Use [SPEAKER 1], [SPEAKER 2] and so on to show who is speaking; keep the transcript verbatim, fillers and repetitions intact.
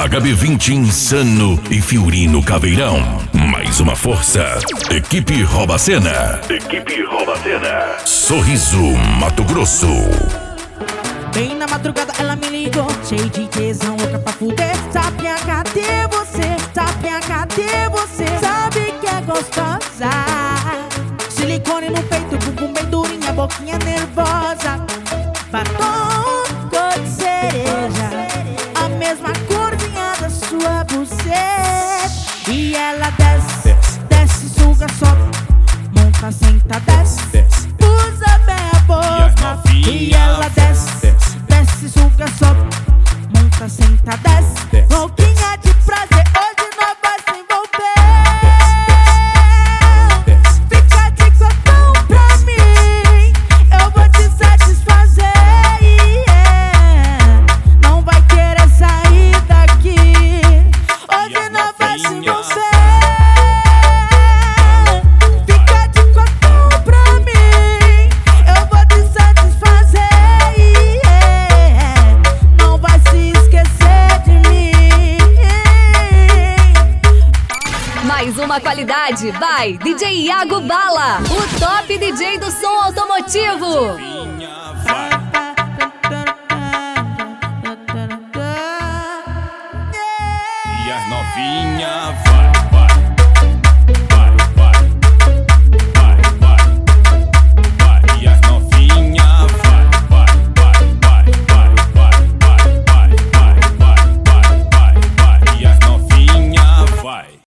[SPEAKER 1] H B vinte Insano e Fiorino Caveirão. Mais uma força. Equipe Roubacena. Equipe Roubacena. Sorriso, Mato Grosso.
[SPEAKER 2] Bem na madrugada ela me ligou, cheio de tesão, louca pra fuder. Sapinha, cadê você? Sapinha, cadê você? Sabe que é gostosa. Silicone no peito, bumbum bem durinha, boquinha nervosa. Batom cor de cereja, a mesma corzinha da sua buceta. E ela desce, desce, desce, suga, sobe, monta, senta, desce, desce, usa bem a boca. E ela desce, desce, desce, suga, sobe, monta, senta, desce, desce, louquinha de prazer, hoje nós vai se envolver. Fica de cotão pra mim, eu vou te satisfazer. Yeah. Não vai querer sair daqui, hoje nós vai se envolver. Fica de cotão pra mim, eu vou te satisfazer. Yeah. Não vai se esquecer de mim.
[SPEAKER 3] Mais uma qualidade, vai D J Iago Bala, o top D J do som automotivo.